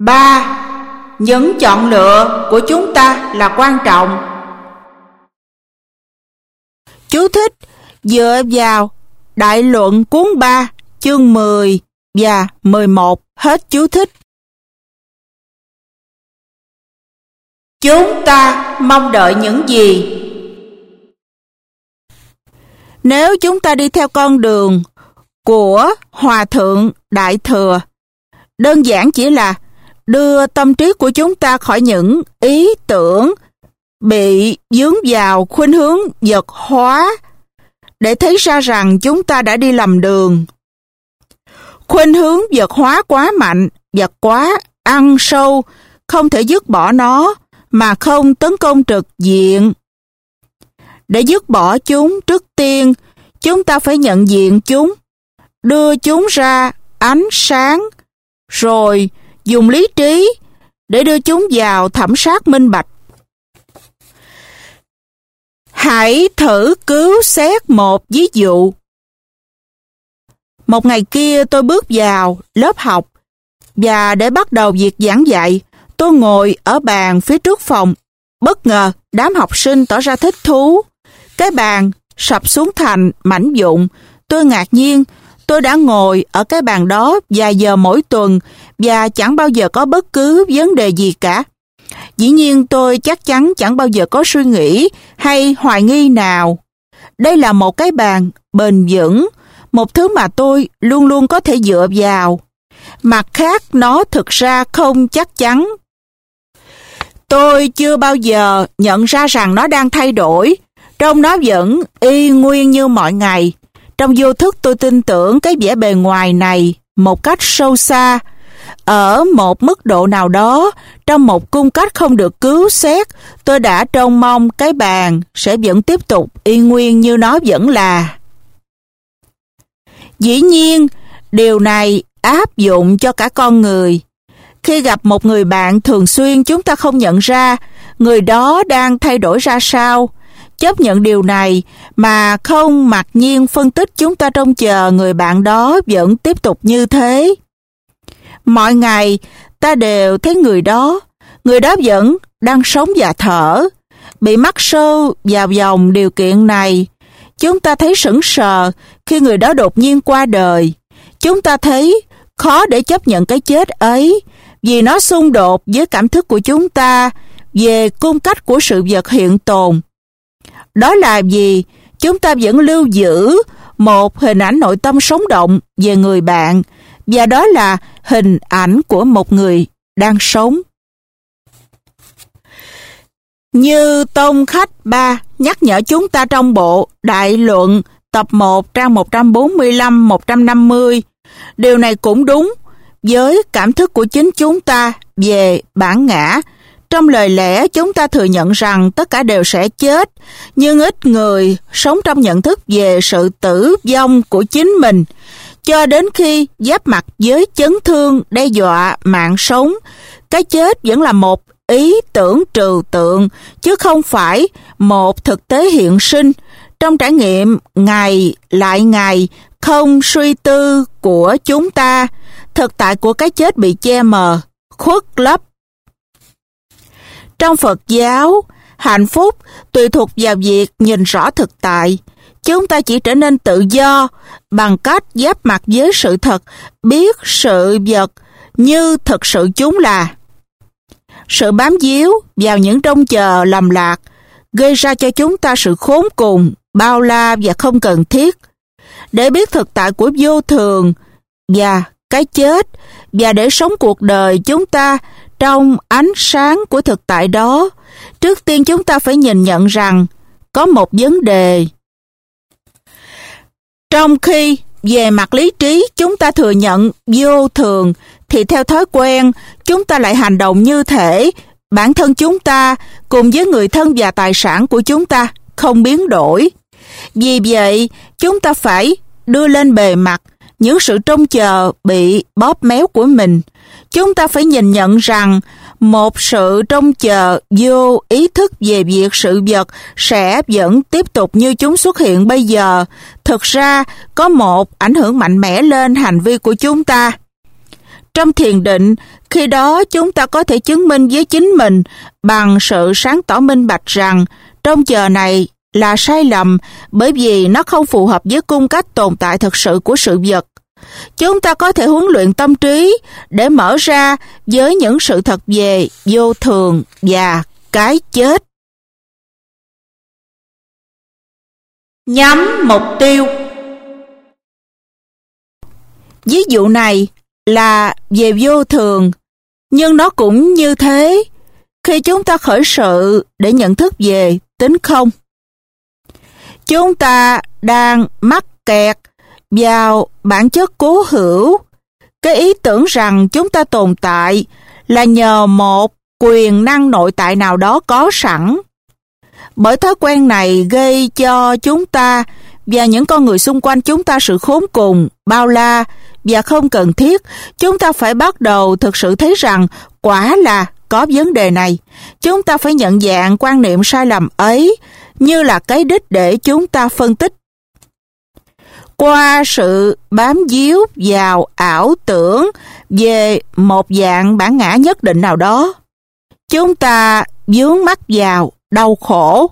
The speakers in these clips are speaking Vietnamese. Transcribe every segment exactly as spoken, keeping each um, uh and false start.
Ba, những chọn lựa của chúng ta là quan trọng. Chú thích dựa vào Đại luận cuốn ba, chương mười và mười một, hết chú thích. Chúng ta mong đợi những gì? Nếu chúng ta đi theo con đường của Hòa Thượng Đại Thừa, đơn giản chỉ là đưa tâm trí của chúng ta khỏi những ý tưởng bị dướng vào khuynh hướng vật hóa, để thấy ra rằng chúng ta đã đi lầm đường. Khuynh hướng vật hóa quá mạnh và quá ăn sâu, không thể dứt bỏ nó mà không tấn công trực diện. Để dứt bỏ chúng, trước tiên chúng ta phải nhận diện chúng, đưa chúng ra ánh sáng, rồi dùng lý trí để đưa chúng vào thẩm sát minh bạch. Hãy thử cứu xét một ví dụ. Một ngày kia tôi bước vào lớp học, và để bắt đầu việc giảng dạy, tôi ngồi ở bàn phía trước phòng. Bất ngờ, đám học sinh tỏ ra thích thú. Cái bàn sập xuống thành mảnh vụn. Tôi ngạc nhiên, tôi đã ngồi ở cái bàn đó vài giờ mỗi tuần và chẳng bao giờ có bất cứ vấn đề gì cả. Dĩ nhiên tôi chắc chắn chẳng bao giờ có suy nghĩ hay hoài nghi nào. Đây là một cái bàn bền vững, một thứ mà tôi luôn luôn có thể dựa vào. Mặt khác, nó thực ra không chắc chắn. Tôi chưa bao giờ nhận ra rằng nó đang thay đổi, trông nó vẫn y nguyên như mọi ngày. Trong vô thức tôi tin tưởng cái vẻ bề ngoài này một cách sâu xa. Ở một mức độ nào đó, trong một cung cách không được cứu xét, tôi đã trông mong cái bàn sẽ vẫn tiếp tục y nguyên như nó vẫn là. Dĩ nhiên, điều này áp dụng cho cả con người. Khi gặp một người bạn thường xuyên, chúng ta không nhận ra người đó đang thay đổi ra sao. Chấp nhận điều này mà không mặc nhiên phân tích, chúng ta trông chờ người bạn đó vẫn tiếp tục như thế. Mọi ngày ta đều thấy người đó, người đó vẫn đang sống và thở. Bị mắc sâu vào vòng điều kiện này, chúng ta thấy sững sờ khi người đó đột nhiên qua đời. Chúng ta thấy khó để chấp nhận cái chết ấy, vì nó xung đột với cảm thức của chúng ta về cung cách của sự vật hiện tồn. Đó là vì chúng ta vẫn lưu giữ một hình ảnh nội tâm sống động về người bạn, và đó là hình ảnh của một người đang sống. Như Tôn Khách ba nhắc nhở chúng ta trong bộ Đại luận tập một trang một trăm bốn mươi lăm đến một trăm năm mươi, điều này cũng đúng với cảm thức của chính chúng ta về bản ngã. Trong lời lẽ, chúng ta thừa nhận rằng tất cả đều sẽ chết, nhưng ít người sống trong nhận thức về sự tử vong của chính mình. Cho đến khi giáp mặt với chấn thương đe dọa mạng sống, cái chết vẫn là một ý tưởng trừu tượng, chứ không phải một thực tế hiện sinh. Trong trải nghiệm ngày lại ngày không suy tư của chúng ta, thực tại của cái chết bị che mờ, khuất lấp. Trong Phật giáo, hạnh phúc tùy thuộc vào việc nhìn rõ thực tại. Chúng ta chỉ trở nên tự do bằng cách giáp mặt với sự thật, biết sự vật như thực sự chúng là. Sự bám víu vào những trông chờ lầm lạc gây ra cho chúng ta sự khốn cùng, bao la và không cần thiết. Để biết thực tại của vô thường và cái chết, và để sống cuộc đời chúng ta trong ánh sáng của thực tại đó, trước tiên chúng ta phải nhìn nhận rằng có một vấn đề. Trong khi về mặt lý trí chúng ta thừa nhận vô thường, thì theo thói quen chúng ta lại hành động như thể bản thân chúng ta cùng với người thân và tài sản của chúng ta không biến đổi. Vì vậy, chúng ta phải đưa lên bề mặt những sự trông chờ bị bóp méo của mình. Chúng ta phải nhìn nhận rằng một sự trông chờ vô ý thức về việc sự vật sẽ vẫn tiếp tục như chúng xuất hiện bây giờ, thực ra có một ảnh hưởng mạnh mẽ lên hành vi của chúng ta. Trong thiền định, khi đó chúng ta có thể chứng minh với chính mình bằng sự sáng tỏ minh bạch rằng trong giờ này là sai lầm bởi vì nó không phù hợp với cung cách tồn tại thực sự của sự vật. Chúng ta có thể huấn luyện tâm trí để mở ra với những sự thật về vô thường và cái chết. Nhắm mục tiêu. Ví dụ này là về vô thường, nhưng nó cũng như thế khi chúng ta khởi sự để nhận thức về tính không. Chúng ta đang mắc kẹt vào bản chất cố hữu, cái ý tưởng rằng chúng ta tồn tại là nhờ một quyền năng nội tại nào đó có sẵn. Bởi thói quen này gây cho chúng ta và những con người xung quanh chúng ta sự khốn cùng, bao la và không cần thiết. Chúng ta phải bắt đầu thực sự thấy rằng quả là có vấn đề này. Chúng ta phải nhận dạng quan niệm sai lầm ấy như là cái đích để chúng ta phân tích. Qua sự bám víu vào ảo tưởng về một dạng bản ngã nhất định nào đó, chúng ta vướng mắc vào đau khổ.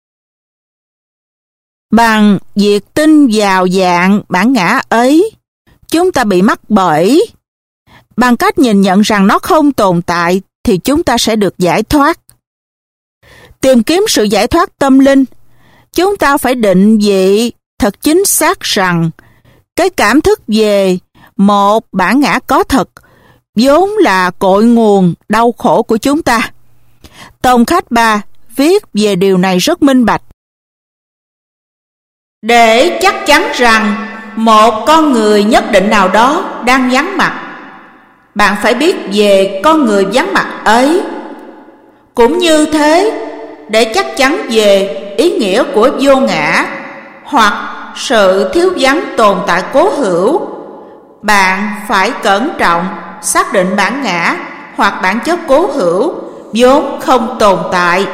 Bằng việc tin vào dạng bản ngã ấy, chúng ta bị mắc bẫy. Bằng cách nhìn nhận rằng nó không tồn tại thì chúng ta sẽ được giải thoát. Tìm kiếm sự giải thoát tâm linh, chúng ta phải định vị thật chính xác rằng cái cảm thức về một bản ngã có thật vốn là cội nguồn đau khổ của chúng ta. Tông Khách Ba viết về điều này rất minh bạch. Để chắc chắn rằng một con người nhất định nào đó đang vắng mặt, bạn phải biết về con người vắng mặt ấy. Cũng như thế, để chắc chắn về ý nghĩa của vô ngã hoặc sự thiếu vắng tồn tại cố hữu, bạn phải cẩn trọng xác định bản ngã hoặc bản chất cố hữu vốn không tồn tại.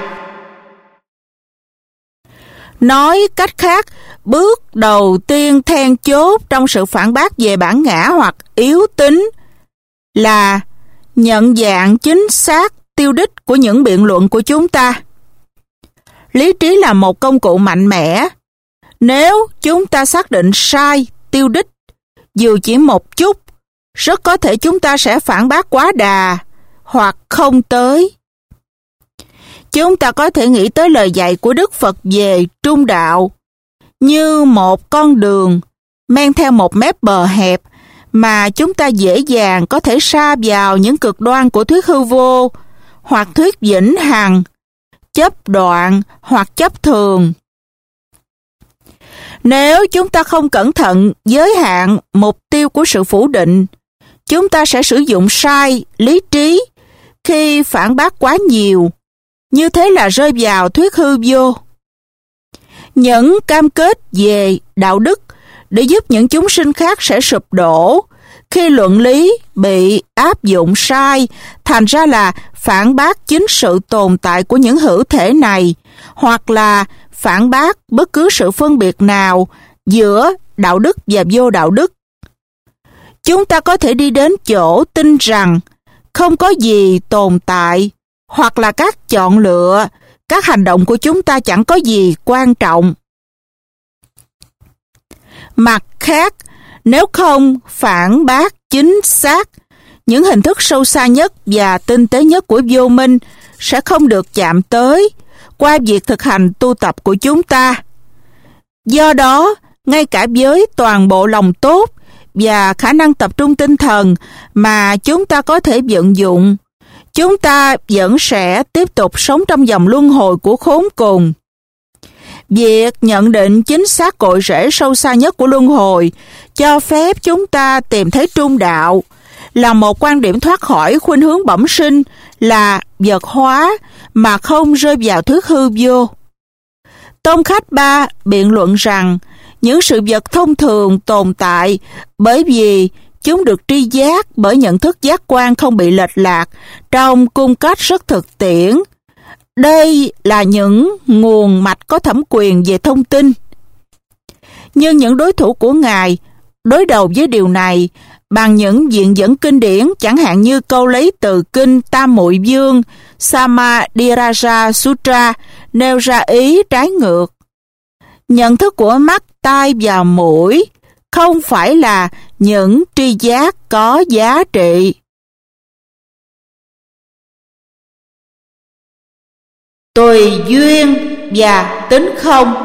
Nói cách khác, bước đầu tiên then chốt trong sự phản bác về bản ngã hoặc yếu tính là nhận dạng chính xác tiêu đích của những biện luận của chúng ta. Lý trí là một công cụ mạnh mẽ. Nếu chúng ta xác định sai tiêu đích dù chỉ một chút, rất có thể chúng ta sẽ phản bác quá đà hoặc không tới. Chúng ta có thể nghĩ tới lời dạy của Đức Phật về trung đạo như một con đường men theo một mép bờ hẹp mà chúng ta dễ dàng có thể sa vào những cực đoan của thuyết hư vô hoặc thuyết vĩnh hằng, chấp đoạn hoặc chấp thường. Nếu chúng ta không cẩn thận giới hạn mục tiêu của sự phủ định, chúng ta sẽ sử dụng sai lý trí khi phản bác quá nhiều. Như thế là rơi vào thuyết hư vô. Những cam kết về đạo đức để giúp những chúng sinh khác sẽ sụp đổ khi luận lý bị áp dụng sai, thành ra là phản bác chính sự tồn tại của những hữu thể này, hoặc là phản bác bất cứ sự phân biệt nào giữa đạo đức và vô đạo đức. Chúng ta có thể đi đến chỗ tin rằng không có gì tồn tại, hoặc là các chọn lựa, các hành động của chúng ta chẳng có gì quan trọng. Mặt khác, nếu không phản bác chính xác, những hình thức sâu xa nhất và tinh tế nhất của vô minh sẽ không được chạm tới qua việc thực hành tu tập của chúng ta. Do đó, ngay cả với toàn bộ lòng tốt và khả năng tập trung tinh thần mà chúng ta có thể vận dụng, chúng ta vẫn sẽ tiếp tục sống trong vòng luân hồi của khốn cùng. Việc nhận định chính xác cội rễ sâu xa nhất của luân hồi cho phép chúng ta tìm thấy trung đạo, là một quan điểm thoát khỏi khuynh hướng bẩm sinh là vật hóa mà không rơi vào thuyết hư vô. Tông Khách Ba biện luận rằng những sự vật thông thường tồn tại bởi vì chúng được tri giác bởi nhận thức giác quan không bị lệch lạc trong cung cách rất thực tiễn. Đây là những nguồn mạch có thẩm quyền về thông tin. Nhưng những đối thủ của Ngài đối đầu với điều này bằng những viện dẫn kinh điển, chẳng hạn như câu lấy từ kinh Tam Muội Dương Samadiraja Sutra nêu ra ý trái ngược. Nhận thức của mắt, tai và mũi không phải là những tri giác có giá trị. Tùy duyên và tính không.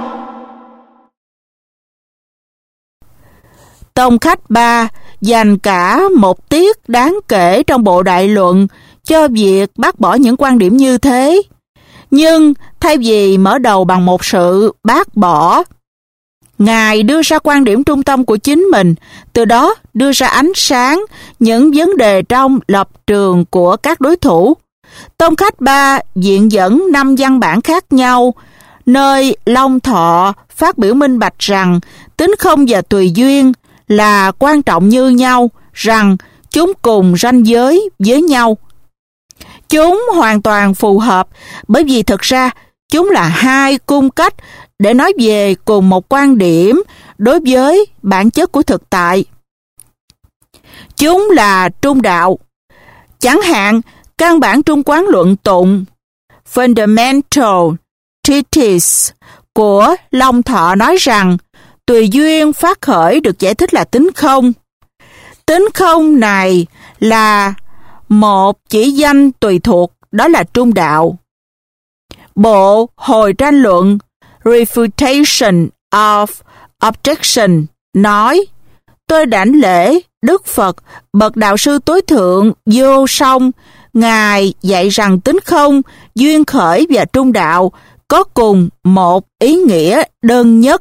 Tông khách ba dành cả một tiết đáng kể trong bộ đại luận cho việc bác bỏ những quan điểm như thế. Nhưng thay vì mở đầu bằng một sự bác bỏ, Ngài đưa ra quan điểm trung tâm của chính mình, từ đó đưa ra ánh sáng những vấn đề trong lập trường của các đối thủ. Tông khách ba viện dẫn năm văn bản khác nhau, nơi Long Thọ phát biểu minh bạch rằng tính không và tùy duyên là quan trọng như nhau, rằng chúng cùng ranh giới với nhau. Chúng hoàn toàn phù hợp, bởi vì thực ra chúng là hai cung cách để nói về cùng một quan điểm đối với bản chất của thực tại. Chúng là trung đạo. Chẳng hạn, căn bản trung quán luận tụng Fundamental Treatise của Long Thọ nói rằng tùy duyên phát khởi được giải thích là tính không. Tính không này là một chỉ danh tùy thuộc, đó là trung đạo. Bộ hồi tranh luận Refutation of Objection nói: tôi đảnh lễ Đức Phật, bậc đạo sư tối thượng vô song. Ngài dạy rằng tính không, duyên khởi và trung đạo có cùng một ý nghĩa đơn nhất.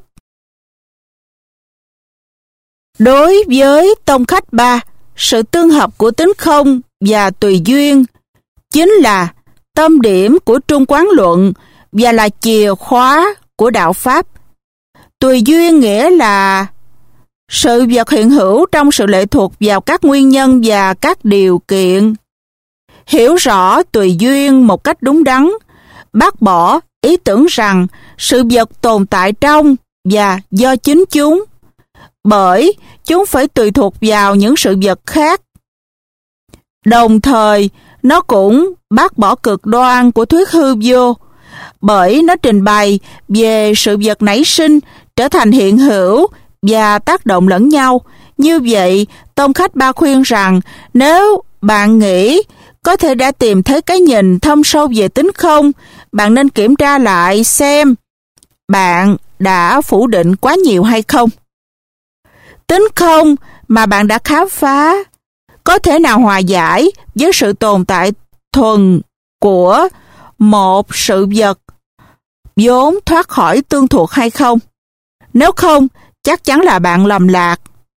Đối với tông khách ba, sự tương hợp của tính không và tùy duyên chính là tâm điểm của trung quán luận và là chìa khóa của đạo Pháp. Tùy duyên nghĩa là sự vật hiện hữu trong sự lệ thuộc vào các nguyên nhân và các điều kiện. Hiểu rõ tùy duyên một cách đúng đắn, bác bỏ ý tưởng rằng sự vật tồn tại trong và do chính chúng, bởi chúng phải tùy thuộc vào những sự vật khác. Đồng thời, nó cũng bác bỏ cực đoan của thuyết hư vô, bởi nó trình bày về sự vật nảy sinh trở thành hiện hữu và tác động lẫn nhau. Như vậy, tông khách ba khuyên rằng nếu bạn nghĩ có thể đã tìm thấy cái nhìn thâm sâu về tính không, bạn nên kiểm tra lại xem bạn đã phủ định quá nhiều hay không. Tính không mà bạn đã khám phá có thể nào hòa giải với sự tồn tại thuần của một sự vật vốn thoát khỏi tương thuộc hay không? Nếu không, chắc chắn là bạn lầm lạc.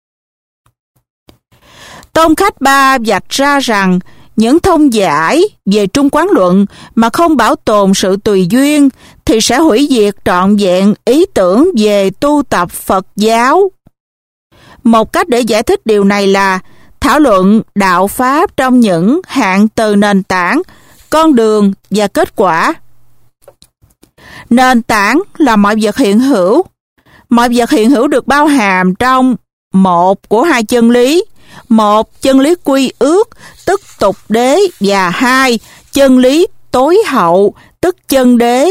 Tôn khách ba vạch ra rằng những thông giải về trung quán luận mà không bảo tồn sự tùy duyên thì sẽ hủy diệt trọn vẹn ý tưởng về tu tập Phật giáo. Một cách để giải thích điều này là thảo luận đạo Pháp trong những hạng từ nền tảng, con đường và kết quả. Nền tảng là mọi vật hiện hữu. Mọi vật hiện hữu được bao hàm trong một của hai chân lý. Một, chân lý quy ước, tức tục đế, và hai, chân lý tối hậu, tức chân đế.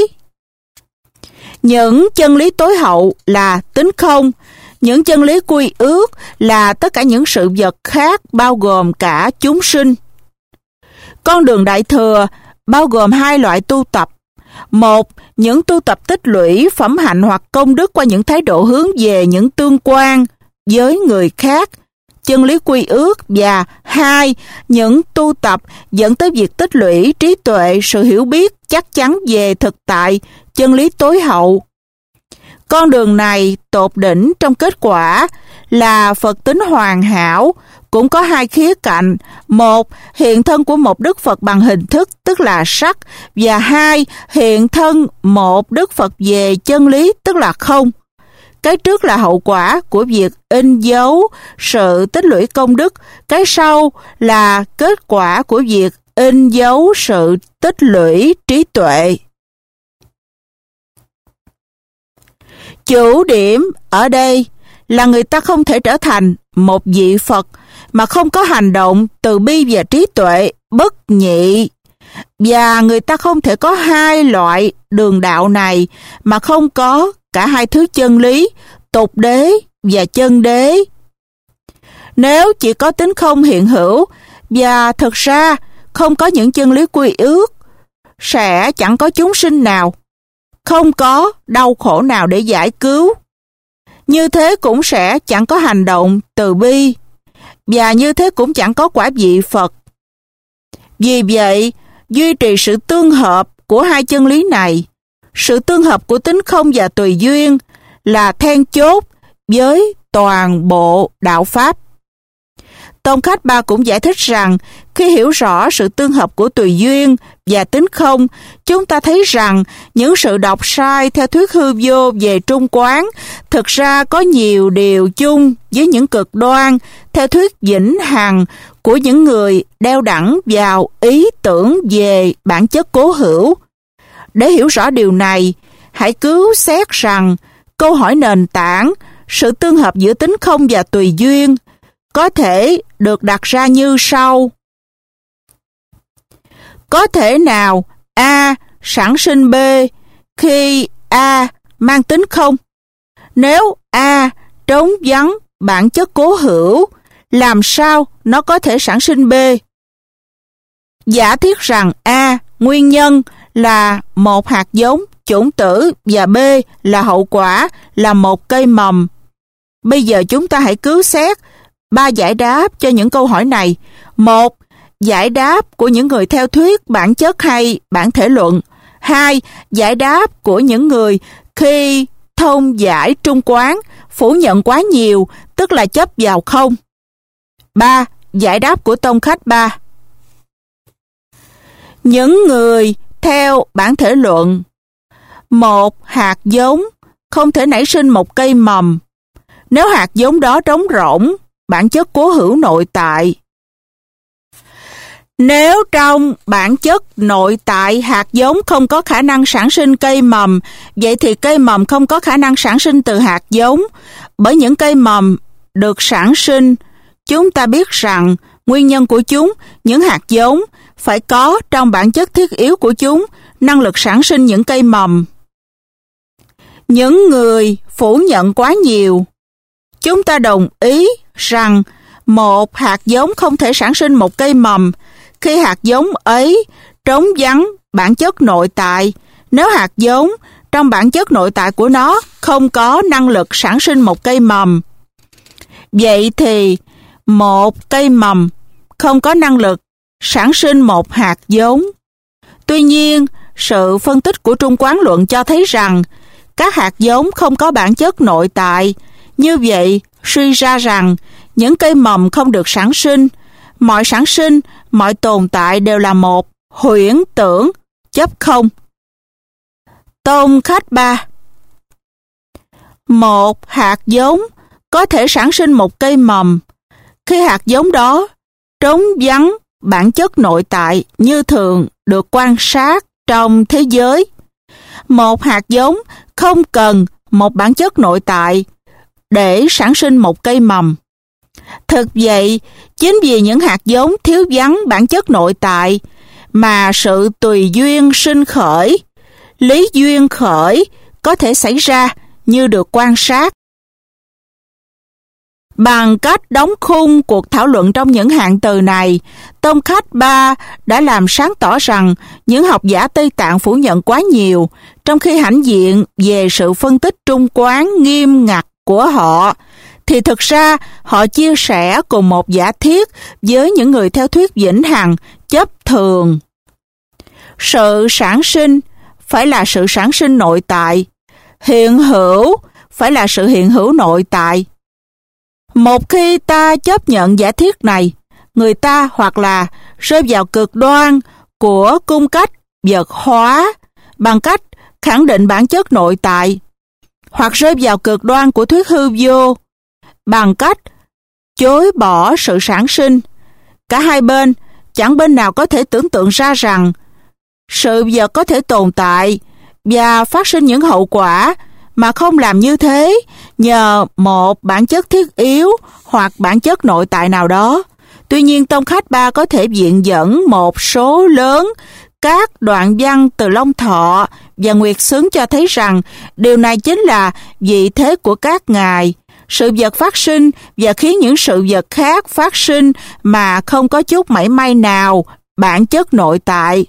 Những chân lý tối hậu là tính không. Những chân lý quy ước là tất cả những sự vật khác, bao gồm cả chúng sinh. Con đường Đại Thừa bao gồm hai loại tu tập. Một, những tu tập tích lũy phẩm hạnh hoặc công đức qua những thái độ hướng về những tương quan với người khác, chân lý quy ước. Và hai, những tu tập dẫn tới việc tích lũy trí tuệ, sự hiểu biết chắc chắn về thực tại, chân lý tối hậu. Con đường này tột đỉnh trong kết quả là Phật tính hoàn hảo, cũng có hai khía cạnh. Một, hiện thân của một Đức Phật bằng hình thức, tức là sắc. Và hai, hiện thân một Đức Phật về chân lý, tức là không. Cái trước là hậu quả của việc in dấu sự tích lũy công đức. Cái sau là kết quả của việc in dấu sự tích lũy trí tuệ. Chủ điểm ở đây là người ta không thể trở thành một vị Phật mà không có hành động từ bi và trí tuệ bất nhị. Và người ta không thể có hai loại đường đạo này mà không có cả hai thứ chân lý, tục đế và chân đế. Nếu chỉ có tính không hiện hữu và thực ra không có những chân lý quy ước, sẽ chẳng có chúng sinh nào, không có đau khổ nào để giải cứu. Như thế cũng sẽ chẳng có hành động từ bi, và như thế cũng chẳng có quả vị Phật. Vì vậy, duy trì sự tương hợp của hai chân lý này, sự tương hợp của tính không và tùy duyên là then chốt với toàn bộ đạo Pháp. Tôn Khách Ba cũng giải thích rằng khi hiểu rõ sự tương hợp của tùy duyên và tính không, chúng ta thấy rằng những sự đọc sai theo thuyết hư vô về trung quán thực ra có nhiều điều chung với những cực đoan theo thuyết vĩnh hằng của những người đeo đẳng vào ý tưởng về bản chất cố hữu. Để hiểu rõ điều này, hãy cứu xét rằng câu hỏi nền tảng, sự tương hợp giữa tính không và tùy duyên, có thể được đặt ra như sau. Có thể nào A sản sinh B khi A mang tính không? Nếu A trống vắng bản chất cố hữu, làm sao nó có thể sản sinh B? Giả thiết rằng A nguyên nhân là một hạt giống, chủng tử, và B là hậu quả, là một cây mầm. Bây giờ chúng ta hãy cứu xét ba giải đáp cho những câu hỏi này. Một, giải đáp của những người theo thuyết bản chất hay bản thể luận. Hai, giải đáp của những người khi thông giải trung quán phủ nhận quá nhiều, tức là chấp vào không. Ba, giải đáp của Tôn Khách Ba. Những người theo bản thể luận, một hạt giống không thể nảy sinh một cây mầm nếu hạt giống đó trống rỗng bản chất cố hữu nội tại. Nếu trong bản chất nội tại hạt giống không có khả năng sản sinh cây mầm, vậy thì cây mầm không có khả năng sản sinh từ hạt giống. Bởi những cây mầm được sản sinh, chúng ta biết rằng nguyên nhân của chúng, những hạt giống, phải có trong bản chất thiết yếu của chúng năng lực sản sinh những cây mầm. Những người phủ nhận quá nhiều, chúng ta đồng ý rằng một hạt giống không thể sản sinh một cây mầm khi hạt giống ấy trống vắng bản chất nội tại, nếu hạt giống trong bản chất nội tại của nó không có năng lực sản sinh một cây mầm. Vậy thì một cây mầm không có năng lực sản sinh một hạt giống. Tuy nhiên, sự phân tích của Trung Quán Luận cho thấy rằng các hạt giống không có bản chất nội tại. Như vậy, suy ra rằng những cây mầm không được sản sinh. Mọi sản sinh, mọi tồn tại đều là một huyễn tưởng, chấp không. Tôn Khách Ba. Một hạt giống có thể sản sinh một cây mầm khi hạt giống đó trống vắng bản chất nội tại như thường được quan sát trong thế giới. Một hạt giống không cần một bản chất nội tại để sản sinh một cây mầm. Thực vậy, chính vì những hạt giống thiếu vắng bản chất nội tại mà sự tùy duyên sinh khởi, lý duyên khởi có thể xảy ra như được quan sát. Bằng cách đóng khung cuộc thảo luận trong những hạng từ này, Tôn Khách Ba đã làm sáng tỏ rằng những học giả Tây Tạng phủ nhận quá nhiều, trong khi hãnh diện về sự phân tích trung quán nghiêm ngặt của họ, thì thực ra họ chia sẻ cùng một giả thiết với những người theo thuyết vĩnh hằng chấp thường. Sự sản sinh phải là sự sản sinh nội tại, hiện hữu phải là sự hiện hữu nội tại. Một khi ta chấp nhận giả thiết này, người ta hoặc là rơi vào cực đoan của cung cách vật hóa bằng cách khẳng định bản chất nội tại, hoặc rơi vào cực đoan của thuyết hư vô bằng cách chối bỏ sự sản sinh. Cả hai bên, chẳng bên nào có thể tưởng tượng ra rằng sự vật có thể tồn tại và phát sinh những hậu quả mà không làm như thế nhờ một bản chất thiết yếu hoặc bản chất nội tại nào đó. Tuy nhiên, Tông Khách Ba có thể viện dẫn một số lớn các đoạn văn từ Long Thọ và Nguyệt Xứng cho thấy rằng điều này chính là vị thế của các ngài. Sự vật phát sinh và khiến những sự vật khác phát sinh mà không có chút mảy may nào bản chất nội tại.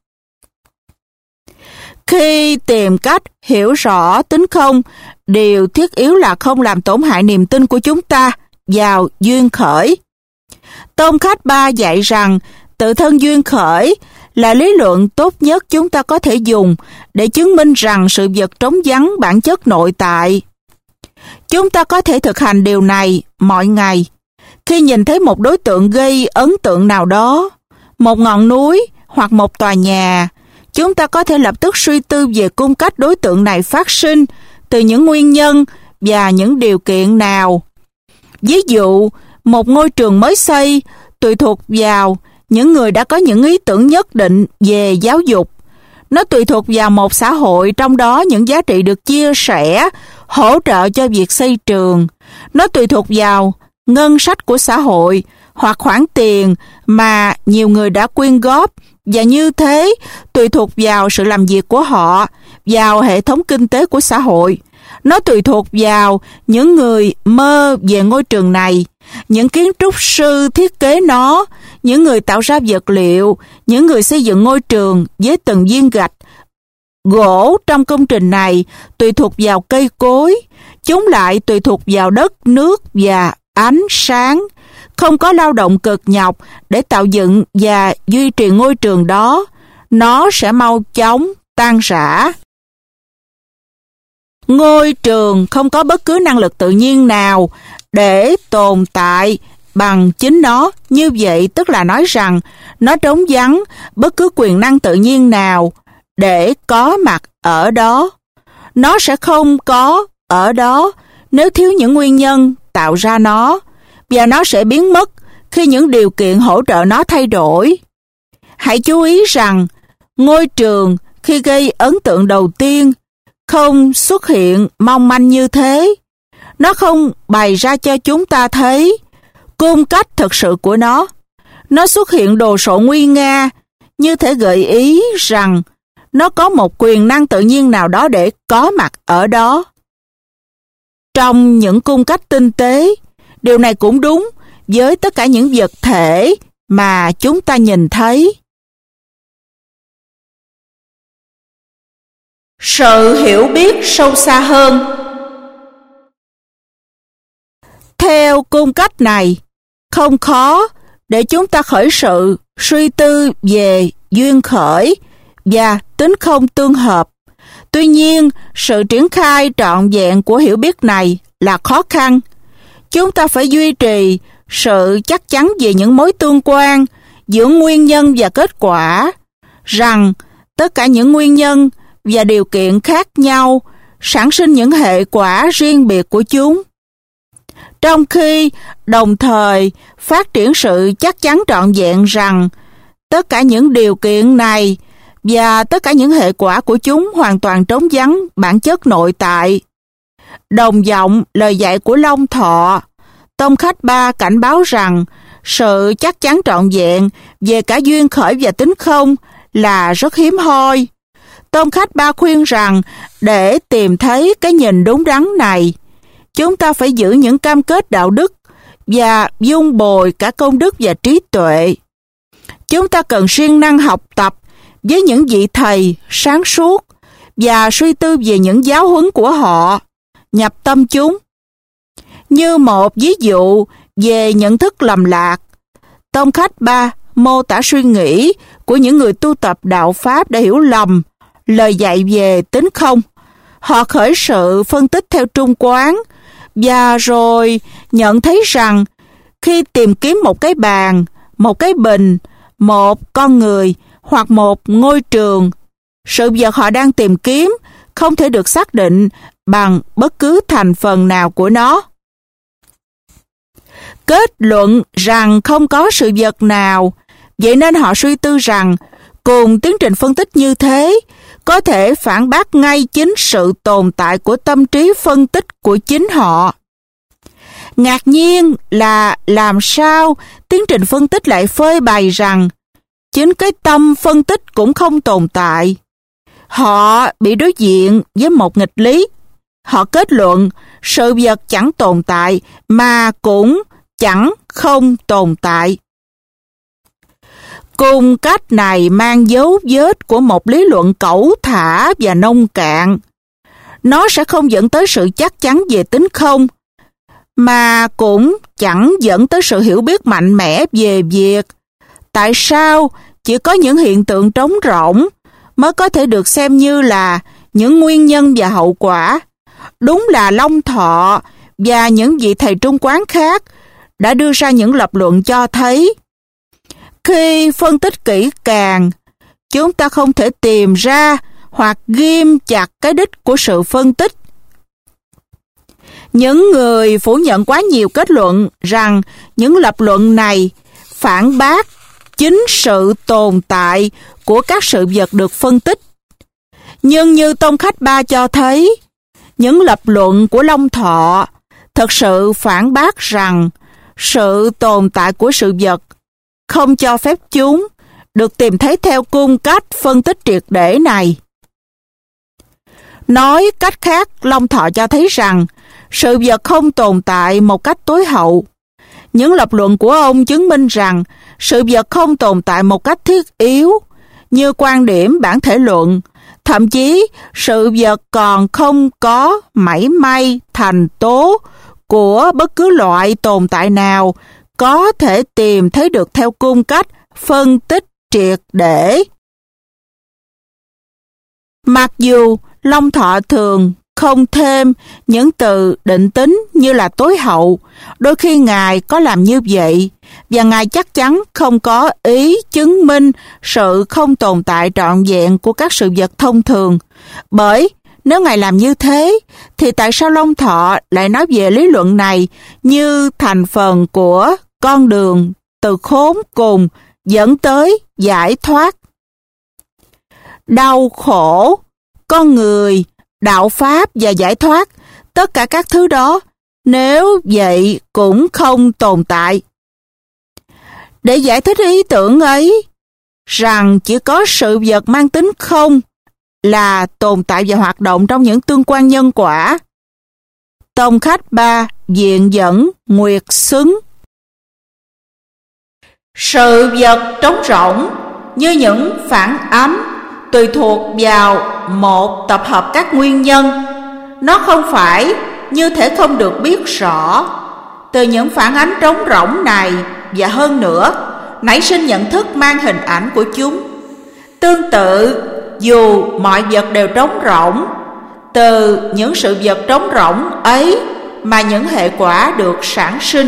Khi tìm cách hiểu rõ tính không, điều thiết yếu là không làm tổn hại niềm tin của chúng ta vào duyên khởi. Tông Khách Ba dạy rằng tự thân duyên khởi là lý luận tốt nhất chúng ta có thể dùng để chứng minh rằng sự vật trống vắng bản chất nội tại. Chúng ta có thể thực hành điều này mọi ngày. Khi nhìn thấy một đối tượng gây ấn tượng nào đó, một ngọn núi hoặc một tòa nhà, chúng ta có thể lập tức suy tư về cung cách đối tượng này phát sinh, từ những nguyên nhân và những điều kiện nào. Ví dụ, một ngôi trường mới xây tùy thuộc vào những người đã có những ý tưởng nhất định về giáo dục. Nó tùy thuộc vào một xã hội trong đó những giá trị được chia sẻ, hỗ trợ cho việc xây trường. Nó tùy thuộc vào ngân sách của xã hội hoặc khoản tiền mà nhiều người đã quyên góp, và như thế tùy thuộc vào sự làm việc của họ, vào hệ thống kinh tế của xã hội. Nó tùy thuộc vào những người mơ về ngôi trường này, những kiến trúc sư thiết kế nó, những người tạo ra vật liệu, những người xây dựng ngôi trường với từng viên gạch. Gỗ trong công trình này tùy thuộc vào cây cối, chúng lại tùy thuộc vào đất, nước và ánh sáng. Không có lao động cực nhọc để tạo dựng và duy trì ngôi trường đó, nó sẽ mau chóng tan rã. Ngôi trường không có bất cứ năng lực tự nhiên nào để tồn tại bằng chính nó. Như vậy tức là nói rằng nó trống vắng bất cứ quyền năng tự nhiên nào để có mặt ở đó. Nó sẽ không có ở đó nếu thiếu những nguyên nhân tạo ra nó, và nó sẽ biến mất khi những điều kiện hỗ trợ nó thay đổi. Hãy chú ý rằng ngôi trường khi gây ấn tượng đầu tiên không xuất hiện mong manh như thế. Nó không bày ra cho chúng ta thấy cung cách thực sự của nó. Nó xuất hiện đồ sộ nguy nga, như thể gợi ý rằng nó có một quyền năng tự nhiên nào đó để có mặt ở đó. Trong những cung cách tinh tế, điều này cũng đúng với tất cả những vật thể mà chúng ta nhìn thấy. Sự hiểu biết sâu xa hơn. Theo cung cách này, không khó để chúng ta khởi sự suy tư về duyên khởi và tính không tương hợp. Tuy nhiên, sự triển khai trọn vẹn của hiểu biết này là khó khăn. Chúng ta phải duy trì sự chắc chắn về những mối tương quan giữa nguyên nhân và kết quả, rằng tất cả những nguyên nhân và điều kiện khác nhau sản sinh những hệ quả riêng biệt của chúng. Trong khi đồng thời phát triển sự chắc chắn trọn vẹn rằng tất cả những điều kiện này và tất cả những hệ quả của chúng hoàn toàn trống vắng bản chất nội tại. Đồng vọng lời dạy của Long Thọ, Tông Khách Ba cảnh báo rằng sự chắc chắn trọn vẹn về cả duyên khởi và tính không là rất hiếm hoi. Tông Khách Ba khuyên rằng để tìm thấy cái nhìn đúng đắn này, chúng ta phải giữ những cam kết đạo đức và vun bồi cả công đức và trí tuệ. Chúng ta cần siêng năng học tập với những vị thầy sáng suốt và suy tư về những giáo huấn của họ, nhập tâm chúng. Như một ví dụ về nhận thức lầm lạc, Tông Khách Ba mô tả suy nghĩ của những người tu tập đạo Pháp đã hiểu lầm lời dạy về tính không. Họ khởi sự phân tích theo trung quán, và rồi nhận thấy rằng khi tìm kiếm một cái bàn, một cái bình, một con người hoặc một ngôi trường, sự vật họ đang tìm kiếm không thể được xác định bằng bất cứ thành phần nào của nó. Kết luận rằng không có sự vật nào, vậy nên họ suy tư rằng cùng tiến trình phân tích như thế, có thể phản bác ngay chính sự tồn tại của tâm trí phân tích của chính họ. Ngạc nhiên là làm sao tiến trình phân tích lại phơi bày rằng chính cái tâm phân tích cũng không tồn tại. Họ bị đối diện với một nghịch lý. Họ kết luận sự vật chẳng tồn tại mà cũng chẳng không tồn tại. Cùng cách này mang dấu vết của một lý luận cẩu thả và nông cạn. Nó sẽ không dẫn tới sự chắc chắn về tính không, mà cũng chẳng dẫn tới sự hiểu biết mạnh mẽ về việc tại sao chỉ có những hiện tượng trống rỗng mới có thể được xem như là những nguyên nhân và hậu quả. Đúng là Long Thọ và những vị thầy Trung Quán khác đã đưa ra những lập luận cho thấy khi phân tích kỹ càng, chúng ta không thể tìm ra hoặc ghim chặt cái đích của sự phân tích. Những người phủ nhận quá nhiều kết luận rằng những lập luận này phản bác chính sự tồn tại của các sự vật được phân tích. Nhưng như Tông Khách Ba cho thấy, những lập luận của Long Thọ thật sự phản bác rằng sự tồn tại của sự vật không cho phép chúng được tìm thấy theo cung cách phân tích triệt để này. Nói cách khác, Long Thọ cho thấy rằng sự vật không tồn tại một cách tối hậu. Những lập luận của ông chứng minh rằng sự vật không tồn tại một cách thiết yếu, như quan điểm bản thể luận. Thậm chí, sự vật còn không có mảy may thành tố của bất cứ loại tồn tại nào có thể tìm thấy được theo cung cách phân tích triệt để. Mặc dù Long Thọ thường không thêm những từ định tính như là tối hậu, đôi khi Ngài có làm như vậy, và Ngài chắc chắn không có ý chứng minh sự không tồn tại trọn vẹn của các sự vật thông thường. Bởi nếu Ngài làm như thế, thì tại sao Long Thọ lại nói về lý luận này như thành phần của con đường từ khốn cùng dẫn tới giải thoát? Đau khổ, con người, đạo pháp và giải thoát, tất cả các thứ đó, nếu vậy cũng không tồn tại. Để giải thích ý tưởng ấy, rằng chỉ có sự vật mang tính không là tồn tại và hoạt động trong những tương quan nhân quả, Tông Khách Ba viện dẫn nguyệt xứng. Sự vật trống rỗng như những phản ánh tùy thuộc vào một tập hợp các nguyên nhân. Nó không phải như thể không được biết rõ. Từ những phản ánh trống rỗng này và hơn nữa, nảy sinh nhận thức mang hình ảnh của chúng. Tương tự, dù mọi vật đều trống rỗng, từ những sự vật trống rỗng ấy mà những hệ quả được sản sinh.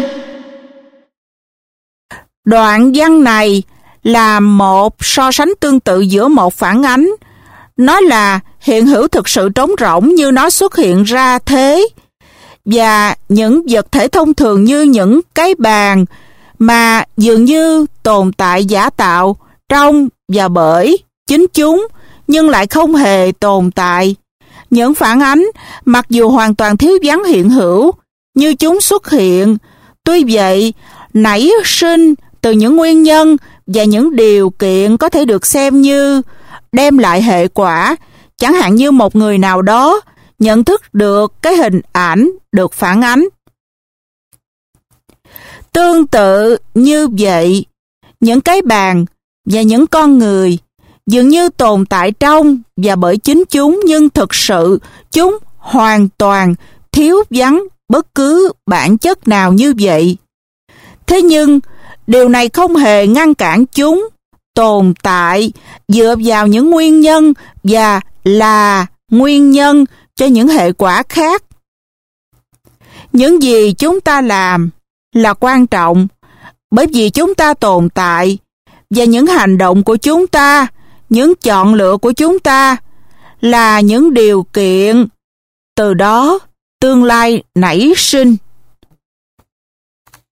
Đoạn văn này là một so sánh tương tự giữa một phản ánh. Nó là hiện hữu thực sự trống rỗng như nó xuất hiện ra thế, và những vật thể thông thường như những cái bàn mà dường như tồn tại giả tạo trong và bởi chính chúng, nhưng lại không hề tồn tại. Những phản ánh, mặc dù hoàn toàn thiếu vắng hiện hữu, như chúng xuất hiện, tuy vậy nảy sinh từ những nguyên nhân và những điều kiện có thể được xem như đem lại hệ quả, chẳng hạn như một người nào đó nhận thức được cái hình ảnh được phản ánh. Tương tự như vậy, những cái bàn và những con người dường như tồn tại trong và bởi chính chúng, nhưng thực sự chúng hoàn toàn thiếu vắng bất cứ bản chất nào như vậy. Thế nhưng, điều này không hề ngăn cản chúng tồn tại dựa vào những nguyên nhân và là nguyên nhân cho những hệ quả khác. Những gì chúng ta làm là quan trọng, bởi vì chúng ta tồn tại, và những hành động của chúng ta, những chọn lựa của chúng ta là những điều kiện, từ đó tương lai nảy sinh.